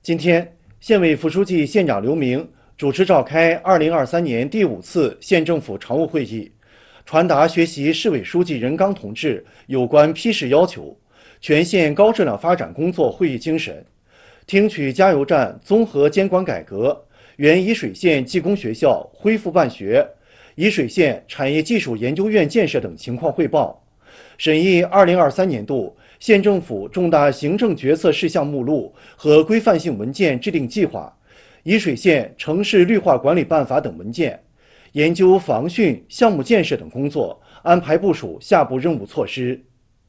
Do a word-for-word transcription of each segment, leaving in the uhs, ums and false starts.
今天，县委副书记、县长刘明主持召开二零二三年第五次县政府常务会议，传达学习市委书记任刚同志有关批示要求、全县高质量发展工作会议精神，听取加油站综合监管改革、原沂水县技工学校恢复办学、沂水县产业技术研究院建设等情况汇报，审议二零二三年度县政府重大行政决策事项目录和规范性文件制定计划、沂水县城市绿化管理办法等文件，研究防汛、项目建设等工作，安排部署下步任务措施。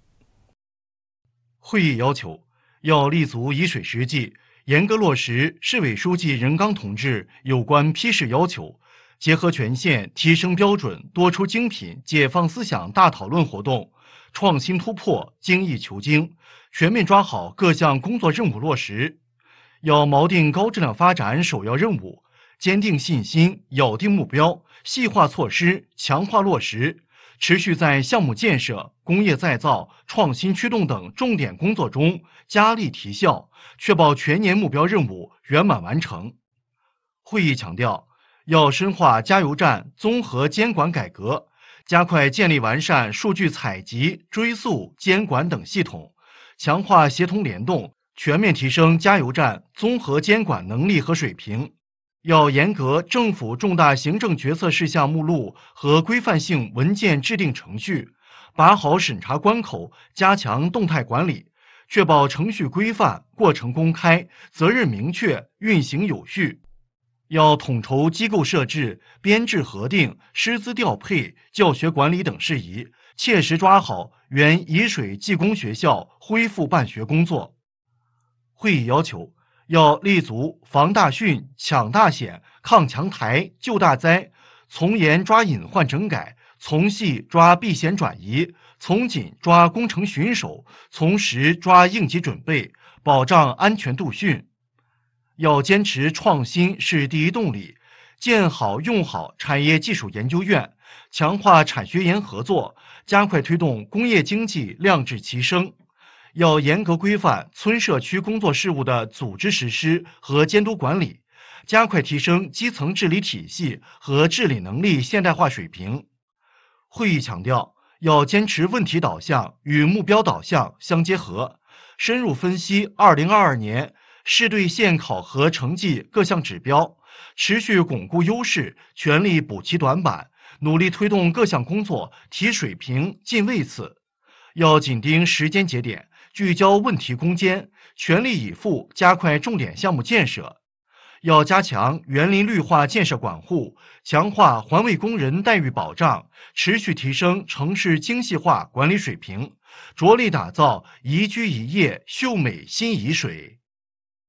会议要求，要立足沂水实际，严格落实市委书记任刚同志有关批示要求，结合全县提升标准、多出精品解放思想大讨论活动，创新突破、精益求精，全面抓好各项工作任务落实。要锚定高质量发展首要任务，坚定信心，咬定目标，细化措施，强化落实，持续在项目建设、工业再造、创新驱动等重点工作中加力提效，确保全年目标任务圆满完成。会议强调，要深化加油站综合监管改革，加快建立完善数据采集、追溯、监管等系统，强化协同联动，全面提升加油站综合监管能力和水平。要严格政府重大行政决策事项目录和规范性文件制定程序，把好审查关口，加强动态管理，确保程序规范、过程公开、责任明确、运行有序。要统筹机构设置、编制核定、师资调配、教学管理等事宜，切实抓好原沂水技工学校恢复办学工作。会议要求，要立足防大汛、抢大险、抗强台、救大灾，从严抓隐患整改，从细抓避险转移，从紧抓工程巡守，从实抓应急准备，保障安全度汛。要坚持创新是第一动力，建好用好产业技术研究院，强化产学研合作，加快推动工业经济量质齐升。要严格规范村社区工作事务的组织实施和监督管理，加快提升基层治理体系和治理能力现代化水平。会议强调，要坚持问题导向与目标导向相结合，深入分析二零二二年市对县考核成绩各项指标，持续巩固优势，全力补齐短板，努力推动各项工作提水平、进位次。要紧盯时间节点，聚焦问题攻坚，全力以赴加快重点项目建设。要加强园林绿化建设管护，强化环卫工人待遇保障，持续提升城市精细化管理水平，着力打造宜居宜业秀美新沂水。